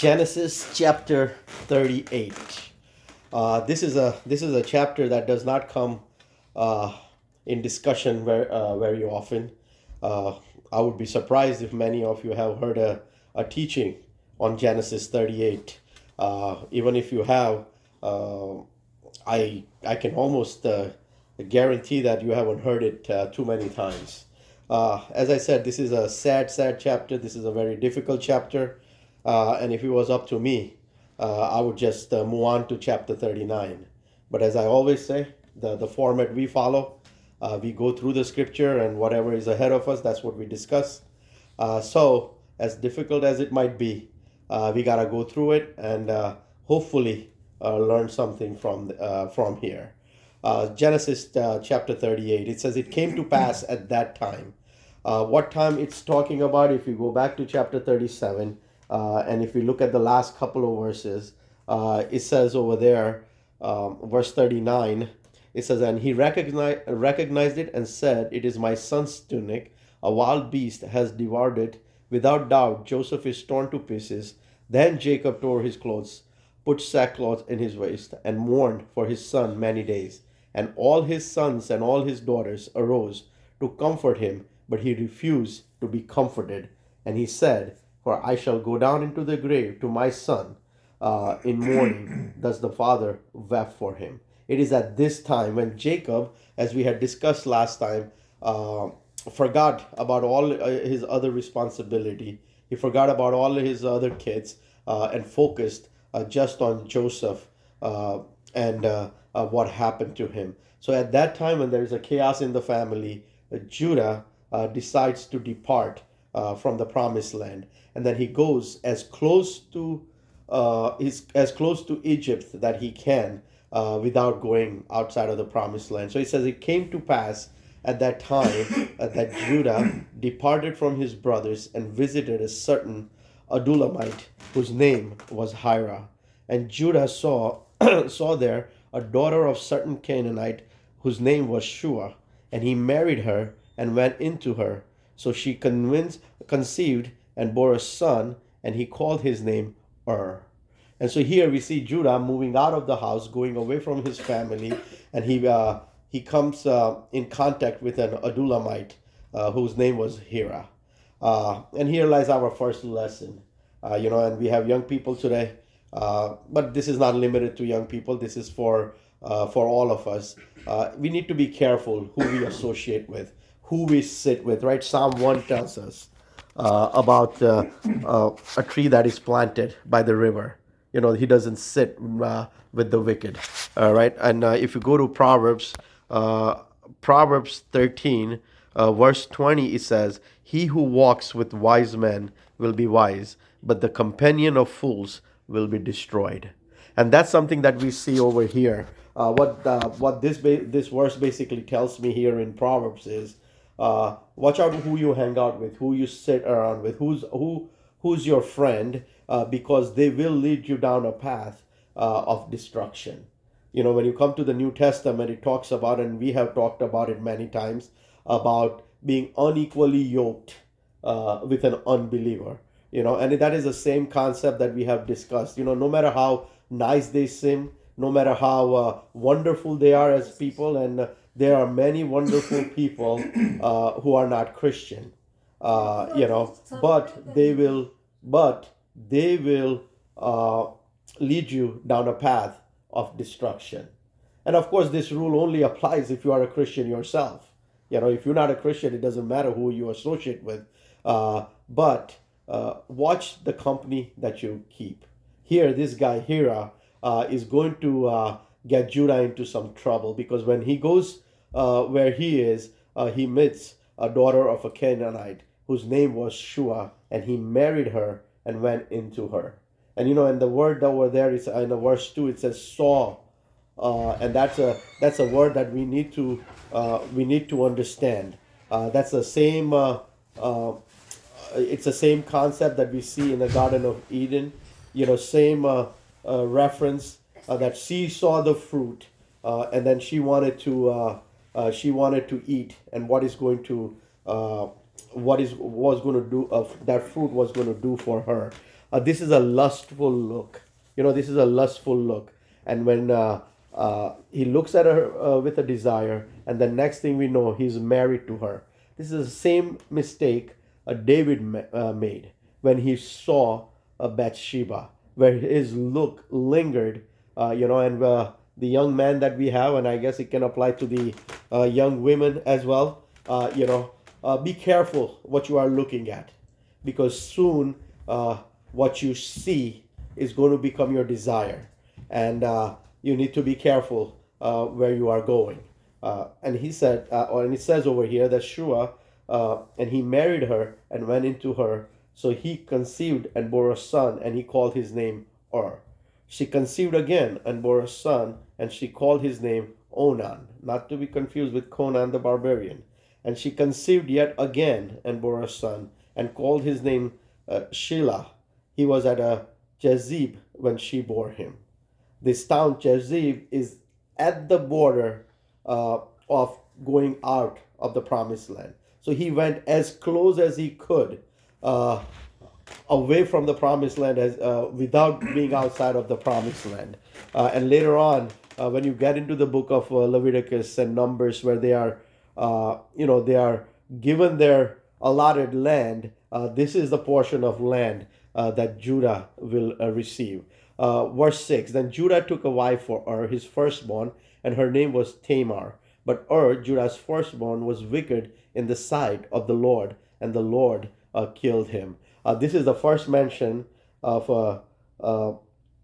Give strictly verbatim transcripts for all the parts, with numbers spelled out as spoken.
Genesis chapter thirty-eight. Uh, this is a this is a chapter that does not come uh, in discussion very uh, very often. Uh, I would be surprised if many of you have heard a, a teaching on Genesis thirty-eight. Uh, even if you have, uh, I I can almost uh, guarantee that you haven't heard it uh, too many times. Uh, as I said, this is a sad, sad chapter. This is a very difficult chapter. Uh, and if it was up to me, uh, I would just uh, move on to chapter thirty-nine. But as I always say, the, the format we follow, uh, we go through the scripture and whatever is ahead of us, that's what we discuss. Uh, so, as difficult as it might be, uh, we got to go through it and uh, hopefully uh, learn something from, uh, from here. Uh, Genesis uh, chapter thirty-eight, it says, "It came to pass at that time." Uh, what time it's talking about, if you go back to chapter thirty-seven, Uh, and if we look at the last couple of verses, uh, it says over there, um, verse thirty-nine, it says, "And he recognized, recognized it and said, 'It is my son's tunic. A wild beast has devoured it. Without doubt, Joseph is torn to pieces.' Then Jacob tore his clothes, put sackcloth in his waist, and mourned for his son many days. And all his sons and all his daughters arose to comfort him, but he refused to be comforted. And he said, 'For I shall go down into the grave to my son uh, in mourning.' Thus the father wept for him." It is at this time when Jacob, as we had discussed last time, uh, forgot about all uh, his other responsibility. He forgot about all his other kids uh, and focused uh, just on Joseph uh, and uh, uh, what happened to him. So at that time, when there is a chaos in the family, uh, Judah uh, decides to depart uh, from the promised land. And then he goes as close to uh, he's as close to Egypt that he can uh, without going outside of the promised land. So he says, "It came to pass at that time uh, that Judah departed from his brothers and visited a certain Adullamite whose name was Hira. And Judah saw saw there a daughter of certain Canaanite whose name was Shua, and he married her and went into her. So she convinced, conceived and bore a son, and he called his name Ur." And so here we see Judah moving out of the house, going away from his family, and he uh, he comes uh, in contact with an Adullamite uh, whose name was Hira. Uh, and here lies our first lesson. Uh, you know, and we have young people today, uh, but this is not limited to young people. This is for uh, for all of us. Uh, we need to be careful who we associate with, who we sit with. Right? Psalm one tells us uh, about uh, uh, a tree that is planted by the river. You know, he doesn't sit uh, with the wicked. All right. And uh, if you go to Proverbs, uh, Proverbs thirteen, uh, verse twenty, it says, "He who walks with wise men will be wise, but the companion of fools will be destroyed." And that's something that we see over here. Uh, what uh, what this ba- this verse basically tells me here in Proverbs is, uh, watch out who you hang out with, who you sit around with, who's who who's your friend, uh, because they will lead you down a path uh, of destruction. You know, when you come to the New Testament, it talks about, and we have talked about it many times, about being unequally yoked uh, with an unbeliever. You know, and that is the same concept that we have discussed. You know, no matter how nice they seem, no matter how uh, wonderful they are as people, and uh, there are many wonderful people uh, who are not Christian. Uh, you know, but they will, but they will uh, lead you down a path of destruction. And of course, this rule only applies if you are a Christian yourself. You know, if you're not a Christian, it doesn't matter who you associate with. Uh, but uh, watch the company that you keep. Here, this guy Hira uh, is going to uh, get Judah into some trouble, because when he goes uh, where he is, uh, he meets a daughter of a Canaanite whose name was Shua, and he married her and went into her. And you know, and the word over there is in the verse two. It says saw, uh, and that's a that's a word that we need to uh, we need to understand. Uh, that's the same. Uh, uh, it's the same concept that we see in the Garden of Eden. You know, same uh, uh, reference uh, that she saw the fruit, uh, and then she wanted to uh, uh, she wanted to eat, and what is going to uh, what is was going to do of that fruit was going to do for her. Uh, this is a lustful look. You know, this is a lustful look. And when uh, uh, he looks at her uh, with a desire, and the next thing we know, he's married to her. This is the same mistake uh, David ma- uh, made when he saw uh, Bathsheba, where his look lingered, uh, you know, and uh, the young man that we have, and I guess it can apply to the uh, young women as well, uh, you know, uh, be careful what you are looking at, because soon uh, what you see is going to become your desire, and uh, you need to be careful uh, where you are going. Uh, and he said, uh, or and it says over here that Shua, uh, and he married her and went into her. So he conceived and bore a son, and he called his name Ur. She conceived again and bore a son, and she called his name Onan, not to be confused with Conan the Barbarian. And she conceived yet again and bore a son, and called his name uh, Shelah. He was at a Jezib when she bore him. This town Jezib is at the border uh, of going out of the promised land. So he went as close as he could uh, away from the promised land as uh, without being outside of the promised land. Uh, and later on, uh, when you get into the book of uh, Leviticus and Numbers, where they are, uh, you know, they are given their allotted land, uh, this is the portion of land uh, that Judah will uh, receive. Uh, verse six, then Judah took a wife for Ur, his firstborn, and her name was Tamar. But Ur, Judah's firstborn, was wicked in the sight of the Lord, and the Lord uh, killed him. Uh, this is the first mention of uh, uh,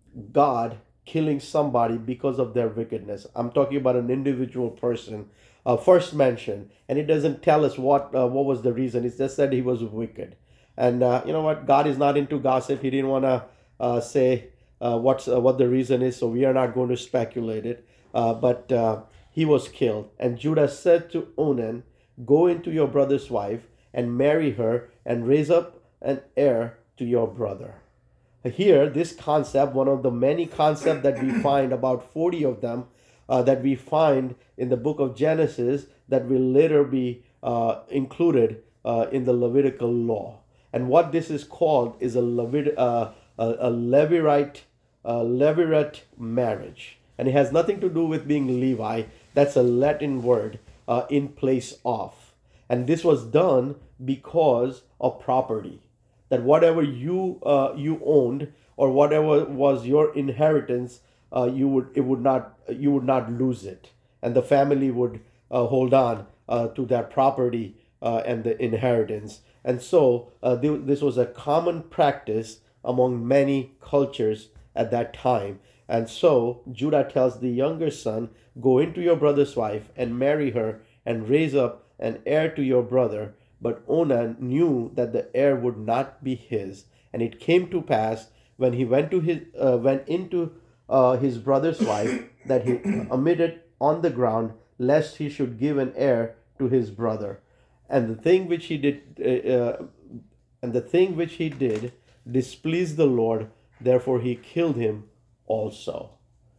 God killing somebody because of their wickedness. I'm talking about an individual person. Uh, first mention, and it doesn't tell us what uh, what was the reason. It just said he was wicked. And uh, you know what? God is not into gossip. He didn't want to uh, say uh, what's uh, what the reason is, so we are not going to speculate it. Uh, but uh, he was killed. And Judah said to Onan, "Go into your brother's wife and marry her, and raise up an heir to your brother." Here, this concept, one of the many concepts that we find, about forty of them, uh, that we find in the book of Genesis, that will later be uh, included uh, in the Levitical law. And what this is called is a, Levit- uh, a, a Levirate, uh, Levirate marriage. And it has nothing to do with being Levi. That's a Latin word, uh, in place of. And this was done because of property. That whatever you uh, you owned, or whatever was your inheritance, uh, you would it would not you would not lose it, and the family would uh, hold on uh, to that property uh, and the inheritance. And so uh, th- this was a common practice among many cultures at that time. And so Judah tells the younger son, "Go into your brother's wife and marry her, and raise up an heir to your brother." But Onan knew that the heir would not be his, and it came to pass when he went to his uh, went into uh, his brother's wife, that he omitted on the ground, lest he should give an heir to his brother. And the thing which he did, uh, uh, and the thing which he did, displeased the Lord. Therefore, he killed him also.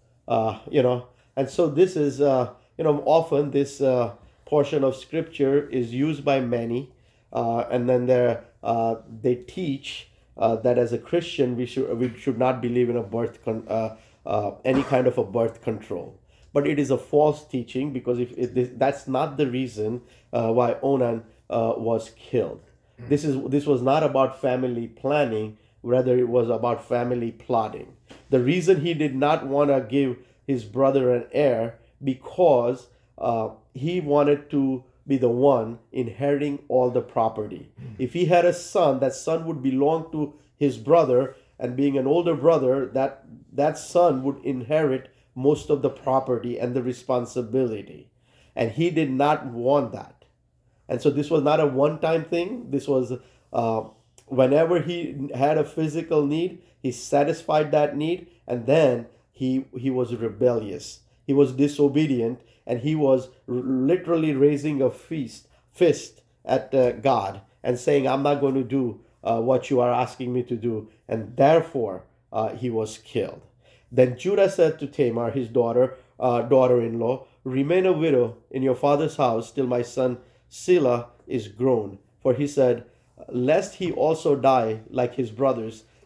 Uh, you know, and so this is, uh, you know, often this. Uh, portion of scripture is used by many, uh, and then there uh, they teach uh, that as a Christian we should we should not believe in a birth con- uh, uh, any kind of a birth control. But it is a false teaching, because if, if this, that's not the reason uh, why Onan uh, was killed. Mm. This is this was not about family planning, rather it was about family plotting. The reason he did not want to give his brother an heir, because Uh, he wanted to be the one inheriting all the property. If he had a son, that son would belong to his brother, and being an older brother, that that son would inherit most of the property and the responsibility. And he did not want that. And so this was not a one-time thing. This was uh, whenever he had a physical need, he satisfied that need, and then he he was rebellious. He was disobedient, and he was literally raising a feast, fist at uh, God and saying, "I'm not going to do uh, what you are asking me to do." And therefore, uh, he was killed. Then Judah said to Tamar, his daughter, uh, daughter-in-law, "Remain a widow in your father's house till my son Shelah is grown." For he said, "Lest he also die like his brothers,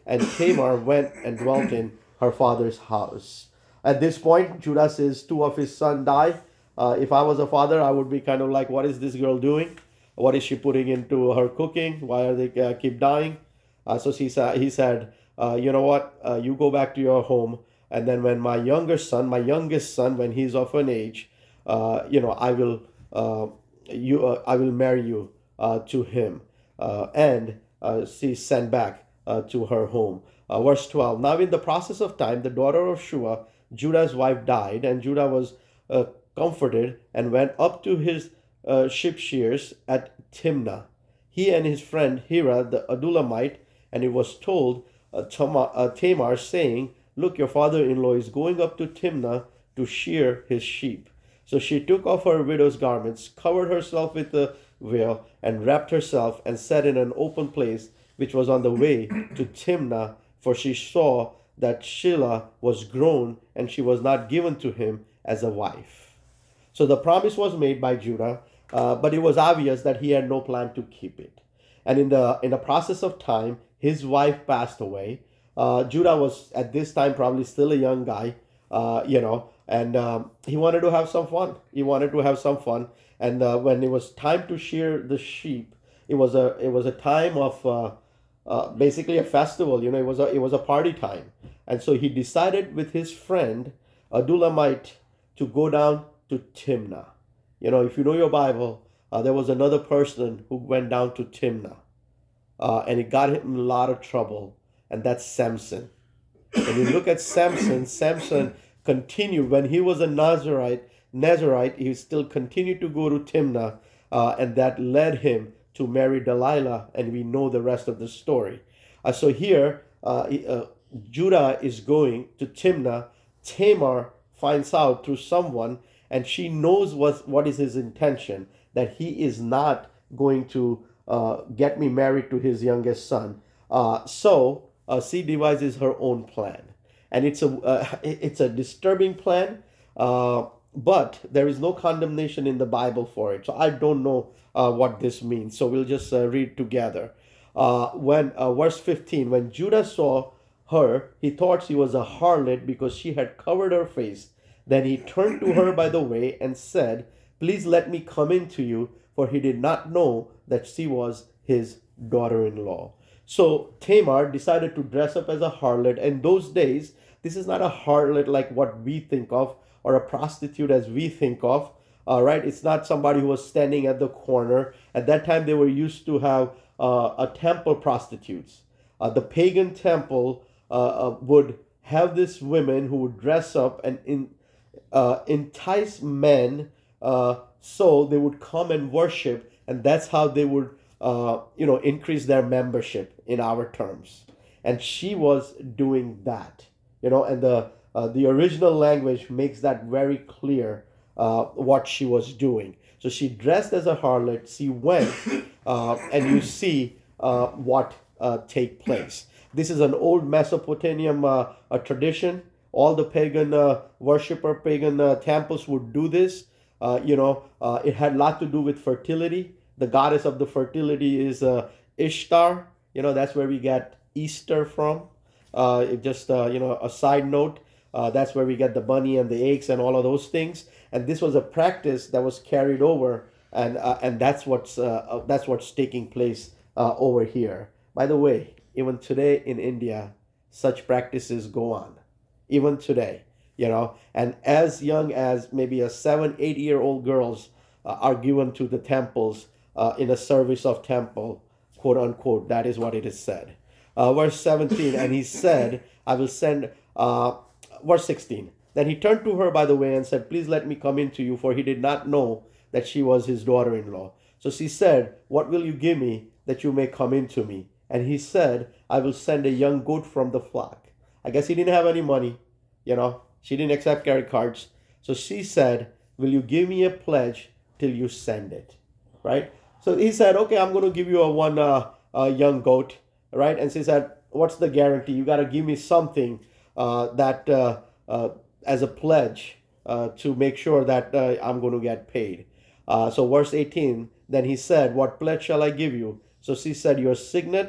and Tamar went and dwelt in her father's house. At this point, Judah says two of his sons die. Uh, if I was a father, I would be kind of like, what is this girl doing? What is she putting into her cooking? Why are they uh, keep dying? Uh, so he, sa- he said, uh, you know what? Uh, you go back to your home. And then when my younger son, my youngest son, when he's of an age, uh, you know, I will, uh, you, uh, I will marry you uh, to him. Uh, and uh, she's sent back uh, to her home. Uh, verse twelve. Now in the process of time, the daughter of Shua, Judah's wife, died, and Judah was uh, comforted and went up to his uh, sheep shears at Timnah, he and his friend Hira the Adulamite, and it was told uh, Tamar, uh, Tamar, saying, look, your father-in-law is going up to Timnah to shear his sheep. So she took off her widow's garments, covered herself with a veil, and wrapped herself, and sat in an open place which was on the way to Timnah, for she saw that Shelah was grown, and she was not given to him as a wife. So the promise was made by Judah, uh, but it was obvious that he had no plan to keep it. And in the in the process of time, his wife passed away. Uh, Judah was at this time probably still a young guy, uh, you know, and um, he wanted to have some fun. He wanted to have some fun, and uh, when it was time to shear the sheep, it was a it was a time of uh, uh, basically a festival. You know, it was a it was a party time, and so he decided with his friend Adulamite to go down to Timnah. You know, if you know your Bible, uh, there was another person who went down to Timnah, uh, and it got him in a lot of trouble, and that's Samson. When you look at Samson, Samson continued when he was a Nazarite. Nazarite, he still continued to go to Timnah, uh, and that led him to marry Delilah, and we know the rest of the story. Uh, so here, uh, uh, Judah is going to Timnah. Tamar finds out through someone, and she knows what, what is his intention, that he is not going to uh, get me married to his youngest son. Uh, so uh, she devises her own plan. And it's a, uh, it's a disturbing plan, uh, but there is no condemnation in the Bible for it. So I don't know uh, what this means. So we'll just uh, read together. Uh, when uh, verse fifteen, when Judah saw her, he thought she was a harlot because she had covered her face. Then he turned to her by the way and said, please let me come in to you, for he did not know that she was his daughter-in-law. So Tamar decided to dress up as a harlot. In those days, this is not a harlot like what we think of, or a prostitute as we think of. All right, it's not somebody who was standing at the corner. At that time, they were used to have uh, a temple prostitutes. Uh, the pagan temple uh, uh, would have these women who would dress up and in, uh, entice men, uh, so they would come and worship, and that's how they would, uh, you know, increase their membership in our terms. And she was doing that, you know, and the uh, the original language makes that very clear, uh, what she was doing. So she dressed as a harlot. She went, uh, and you see uh, what uh, take place. This is an old Mesopotamian uh, a tradition. All the pagan uh, worshiper, pagan uh, temples would do this. Uh, you know, uh, it had a lot to do with fertility. The goddess of the fertility is uh, Ishtar. You know, that's where we get Easter from. Uh, it just, uh, you know, a side note, uh, that's where we get the bunny and the eggs and all of those things. And this was a practice that was carried over, and uh, and that's what's uh, uh, that's what's taking place uh, over here. By the way, even today in India, such practices go on. Even today, you know, and as young as maybe a seven, eight year old girls uh, are given to the temples uh, in a service of temple, quote unquote. That is what it is said. Uh, verse seventeen, and he said, I will send, uh, verse sixteen. Then he turned to her by the way and said, please let me come in to you, for he did not know that she was his daughter-in-law. So she said, what will you give me that you may come in to me? And he said, I will send a young goat from the flock. I guess he didn't have any money, you know, she didn't accept credit cards. So she said, will you give me a pledge till you send it, right? So he said, okay, I'm going to give you a one uh, uh, young goat, right? And she said, what's the guarantee? You got to give me something uh, that uh, uh, as a pledge uh, to make sure that uh, I'm going to get paid. Uh, so verse eighteen, then he said, what pledge shall I give you? So she said, your signet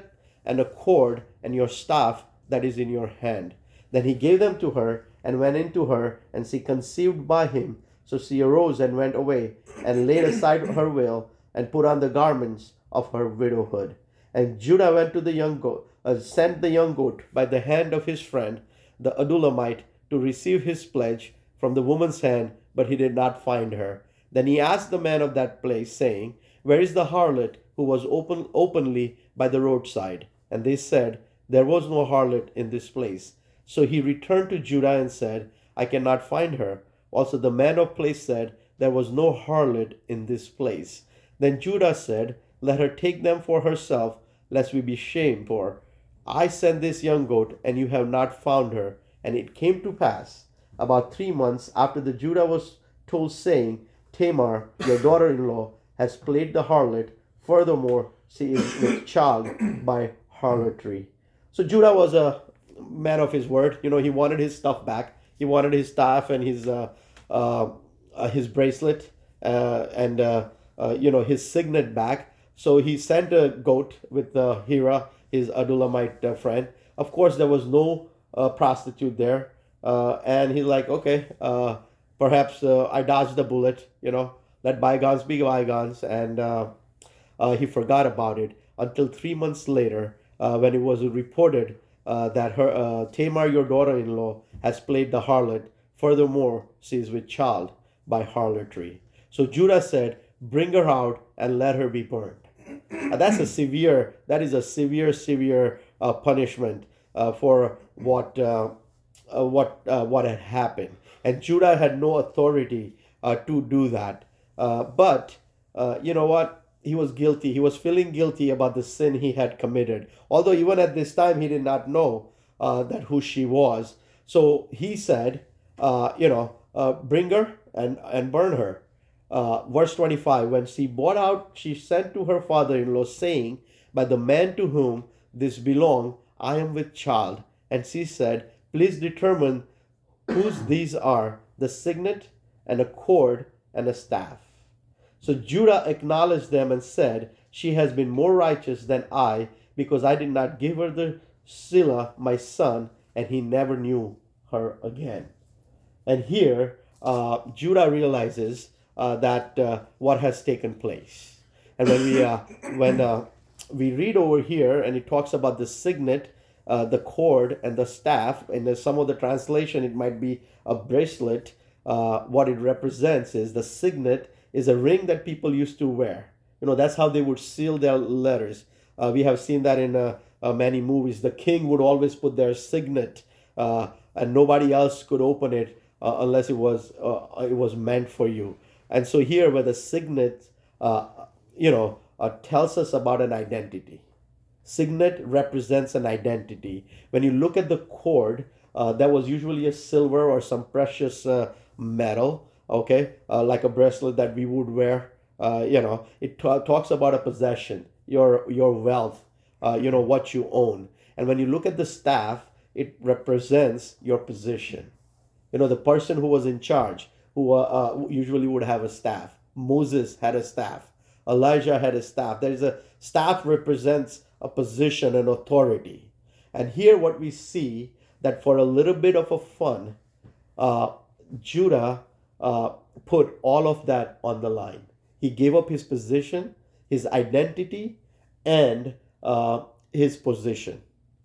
and a cord, and your staff that is in your hand. Then he gave them to her, and went in to her, and she conceived by him. So she arose and went away, and laid aside her veil, and put on the garments of her widowhood. And Judah went to the young goat, uh, sent the young goat by the hand of his friend, the Adulamite, to receive his pledge from the woman's hand, but he did not find her. Then he asked the man of that place, saying, Where is the harlot who was open openly by the roadside? And they said, There was no harlot in this place. So he returned to Judah and said, I cannot find her. Also the man of place said, There was no harlot in this place. Then Judah said, Let her take them for herself, lest we be shamed for. I sent this young goat, and you have not found her. And it came to pass, about three months after the Judah was told, saying, Tamar, your daughter-in-law, has played the harlot. Furthermore, she is with child by harlotry. So Judah was a man of his word. You know, he wanted his stuff back. He wanted his staff and his uh, uh, uh, his bracelet uh, and uh, uh, you know, his signet back. So he sent a goat with uh, Hira, his Adulamite uh, friend. Of course, there was no uh, prostitute there, uh, and he's like, okay, uh, perhaps uh, I dodged the bullet. You know, let bygones be bygones, and uh, uh, he forgot about it until three months later, uh, when it was reported uh, that her uh, Tamar, your daughter-in-law, has played the harlot. Furthermore, she is with child by harlotry. So Judah said, Bring her out and let her be burned. Uh, that's a severe, that is a severe, severe uh, punishment uh, for what uh, uh, what uh, what had happened. And Judah had no authority uh, to do that. Uh, but uh, you know what? He was guilty. He was feeling guilty about the sin he had committed. Although even at this time he did not know uh, that who she was. So he said, uh, you know, uh, bring her and and burn her. Uh, verse twenty-five, when she brought out, she sent to her father-in-law, saying, By the man to whom this belonged, I am with child. And she said, Please determine whose these are, the signet and a cord and a staff. So Judah acknowledged them and said, She has been more righteous than I, because I did not give her the Selah, my son, and he never knew her again. And here, uh, Judah realizes Uh, that uh, what has taken place. And when we uh, when uh, we read over here, and it talks about the signet, uh, the cord, and the staff, and in some of the translation it might be a bracelet. Uh, what it represents is the signet is a ring that people used to wear. You know, that's how they would seal their letters. Uh, we have seen that in uh, uh, many movies. The king would always put their signet, uh, and nobody else could open it uh, unless it was uh, it was meant for you. And so here, where the signet, uh, you know, uh, tells us about an identity. Signet represents an identity. When you look at the cord, uh, that was usually a silver or some precious uh, metal, okay, uh, like a bracelet that we would wear. Uh, you know, it t- talks about a possession, your your wealth, uh, you know, what you own. And when you look at the staff, it represents your position. You know, the person who was in charge, who uh, uh, usually would have a staff. Moses had a staff. Elijah had a staff. There is a staff represents a position and authority. And here what we see, that for a little bit of a fun, uh, Judah uh, put all of that on the line. He gave up his position, his identity, and uh, his position.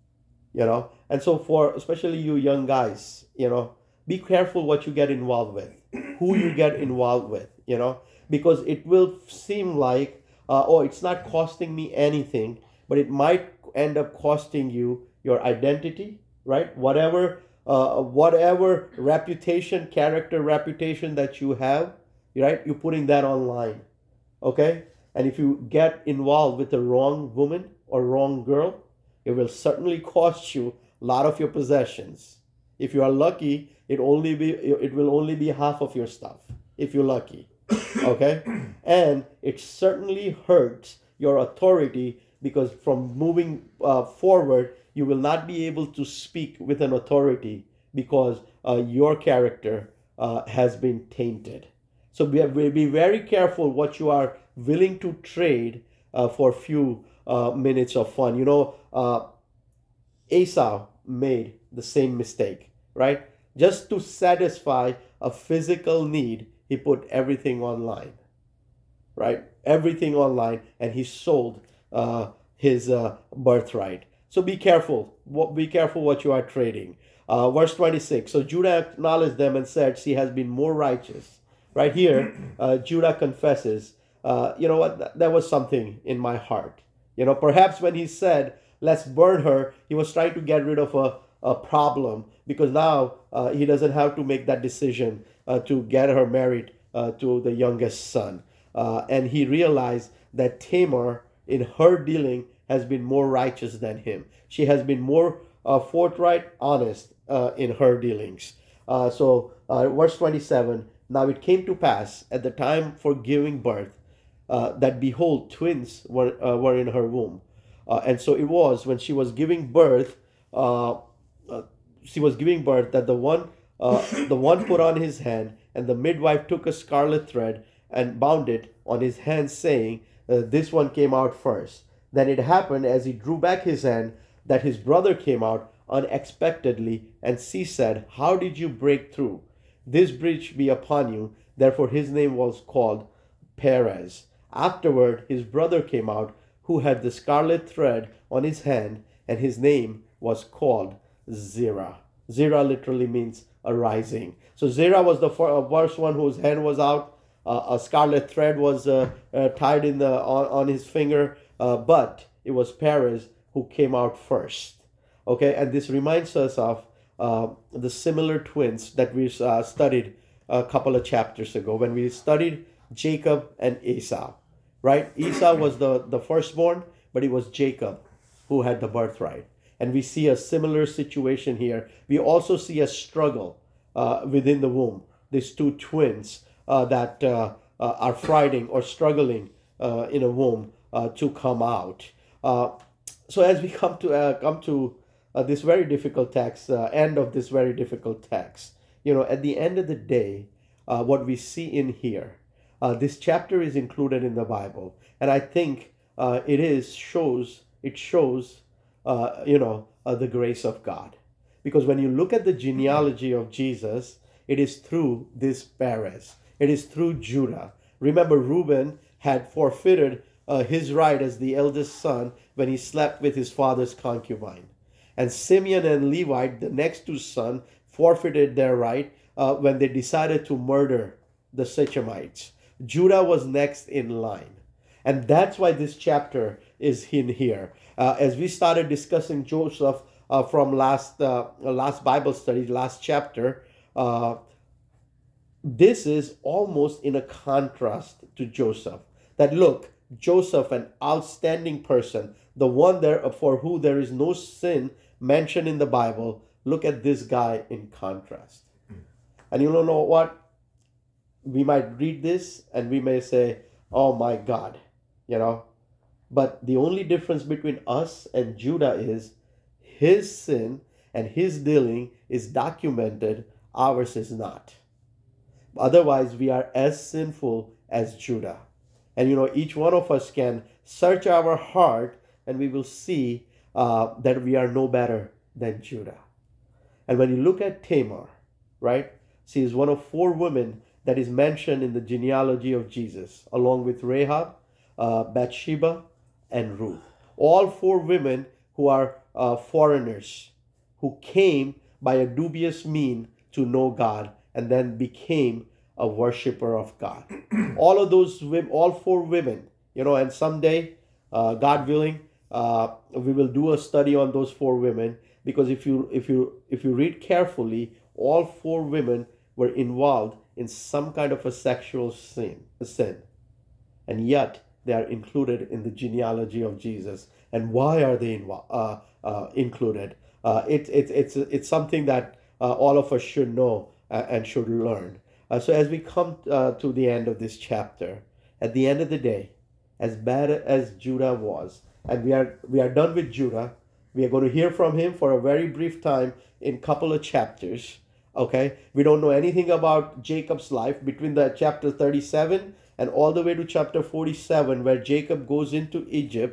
You know, and so for especially you young guys, you know, be careful what you get involved with, who you get involved with, you know, because it will seem like, uh, oh, it's not costing me anything, but it might end up costing you your identity, right? Whatever, uh, whatever reputation, character reputation that you have, right? You're putting that online, okay? And if you get involved with the wrong woman or wrong girl, it will certainly cost you a lot of your possessions. If you are lucky, it only be it will only be half of your stuff, if you're lucky. Okay? And it certainly hurts your authority, because from moving uh, forward, you will not be able to speak with an authority, because uh, your character uh, has been tainted. So be, be very careful what you are willing to trade uh, for few uh, minutes of fun. You know, uh, Esau made the same mistake, right? Just to satisfy a physical need, he put everything online, right? Everything online, and he sold uh, his uh, birthright. So be careful. Be careful what you are trading. Uh, verse twenty-six. So Judah acknowledged them and said, she has been more righteous. Right here, uh, Judah confesses, uh, you know what, there was something in my heart. You know, perhaps when he said, let's burn her, he was trying to get rid of a, a problem, because now uh, he doesn't have to make that decision uh, to get her married uh, to the youngest son. Uh, and he realized that Tamar, in her dealing, has been more righteous than him. She has been more uh, forthright, honest uh, in her dealings. Uh, so, uh, verse twenty-seven, now it came to pass at the time for giving birth uh, that, behold, twins were, uh, were in her womb. Uh, and so it was when she was giving birth, uh, uh, she was giving birth that the one, uh, the one put on his hand, and the midwife took a scarlet thread and bound it on his hand, saying, uh, this one came out first. Then it happened, as he drew back his hand, that his brother came out unexpectedly, and she said, how did you break through? This breach be upon you. Therefore his name was called Perez. Afterward his brother came out, who had the scarlet thread on his hand, and his name was called Zerah. Zerah literally means arising. So Zerah was the first one whose hand was out. Uh, a scarlet thread was uh, uh, tied in the on, on his finger, uh, but it was Perez who came out first. Okay, and this reminds us of uh, the similar twins that we uh, studied a couple of chapters ago when we studied Jacob and Esau. Right? Esau was the, the firstborn, but it was Jacob who had the birthright. And we see a similar situation here. We also see a struggle uh, within the womb. These two twins uh, that uh, uh, are fighting or struggling uh, in a womb uh, to come out. Uh, so as we come to uh, come to uh, this very difficult text, uh, end of this very difficult text, you know, at the end of the day, uh, what we see in here, Uh, this chapter is included in the Bible, and I think uh, it is shows it shows uh, you know uh, the grace of God, because when you look at the genealogy of Jesus, it is through this Perez, it is through Judah. Remember, Reuben had forfeited uh, his right as the eldest son when he slept with his father's concubine, and Simeon and Levi, the next two sons, forfeited their right uh, when they decided to murder the Shechemites. Judah was next in line. And that's why this chapter is in here. Uh, as we started discussing Joseph uh, from last uh, last Bible study, last chapter, uh, this is almost in a contrast to Joseph. That look, Joseph, an outstanding person, the one there for who there is no sin mentioned in the Bible. Look at this guy in contrast. And you don't know what? We might read this and we may say, oh my God, you know. But the only difference between us and Judah is his sin and his dealing is documented, ours is not. Otherwise, we are as sinful as Judah. And you know, each one of us can search our heart and we will see uh, that we are no better than Judah. And when you look at Tamar, right, she is one of four women that is mentioned in the genealogy of Jesus, along with Rahab, uh, Bathsheba, and Ruth. All four women who are uh, foreigners, who came by a dubious mean to know God and then became a worshiper of God. All of those women, all four women, you know, and someday, uh, God willing, uh, we will do a study on those four women, because if you if you if you read carefully, all four women were involved in some kind of a sexual sin, sin, and yet they are included in the genealogy of Jesus. And why are they invo- uh, uh, included? Uh, it, it, it's it's something that uh, all of us should know uh, and should learn. Uh, so as we come uh, to the end of this chapter, at the end of the day, as bad as Judah was, and we are we are done with Judah, we are going to hear from him for a very brief time in a couple of chapters. Okay, we don't know anything about Jacob's life between the chapter thirty-seven and all the way to chapter forty-seven, where Jacob goes into Egypt.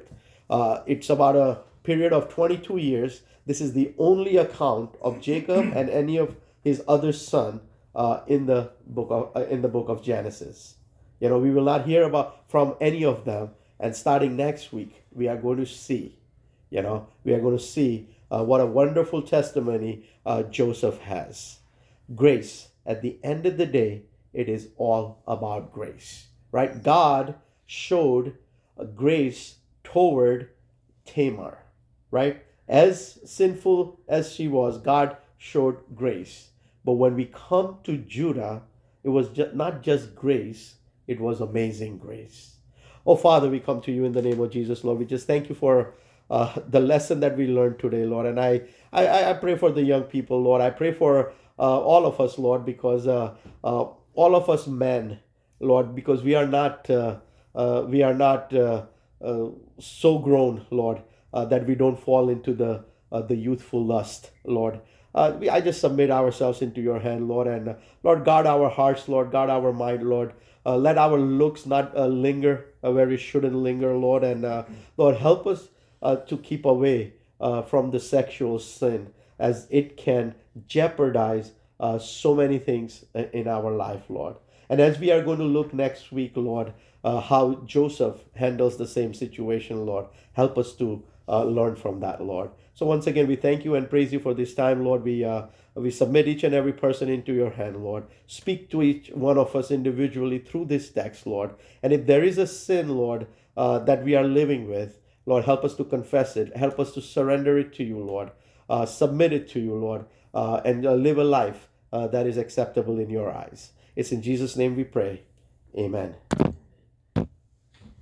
Uh, it's about a period of twenty-two years. This is the only account of Jacob and any of his other son uh, in the book of uh, in the book of Genesis. You know, we will not hear about from any of them. And starting next week, we are going to see, you know, we are going to see uh, what a wonderful testimony uh, Joseph has. Grace. At the end of the day, it is all about grace, right? God showed uh, grace toward Tamar, right? As sinful as she was, God showed grace. But when we come to Judah, it was just, not just grace, it was amazing grace. Oh, Father, we come to you in the name of Jesus, Lord. We just thank you for uh, the lesson that we learned today, Lord. And I, I, I pray for the young people, Lord. I pray for uh, all of us, Lord, because uh, uh, all of us men, Lord, because we are not, uh, uh, we are not uh, uh, so grown, Lord, uh, that we don't fall into the uh, the youthful lust, Lord. Uh, we, I just submit ourselves into your hand, Lord, and uh, Lord, guard our hearts, Lord, guard our mind, Lord. Uh, let our looks not uh, linger uh, where it shouldn't linger, Lord. And uh, Lord, help us uh, to keep away uh, from the sexual sin, as it can jeopardize uh, so many things in our life, Lord. And as we are going to look next week, Lord, uh, how Joseph handles the same situation, Lord, help us to uh, learn from that, Lord. So once again, we thank you and praise you for this time, Lord. We uh, we submit each and every person into your hand, Lord. Speak to each one of us individually through this text, Lord. And if there is a sin, Lord, uh, that we are living with, Lord, help us to confess it. Help us to surrender it to you, Lord. Uh, submit it to you, Lord, uh, and uh, live a life uh, that is acceptable in your eyes. It's in Jesus' name we pray. Amen.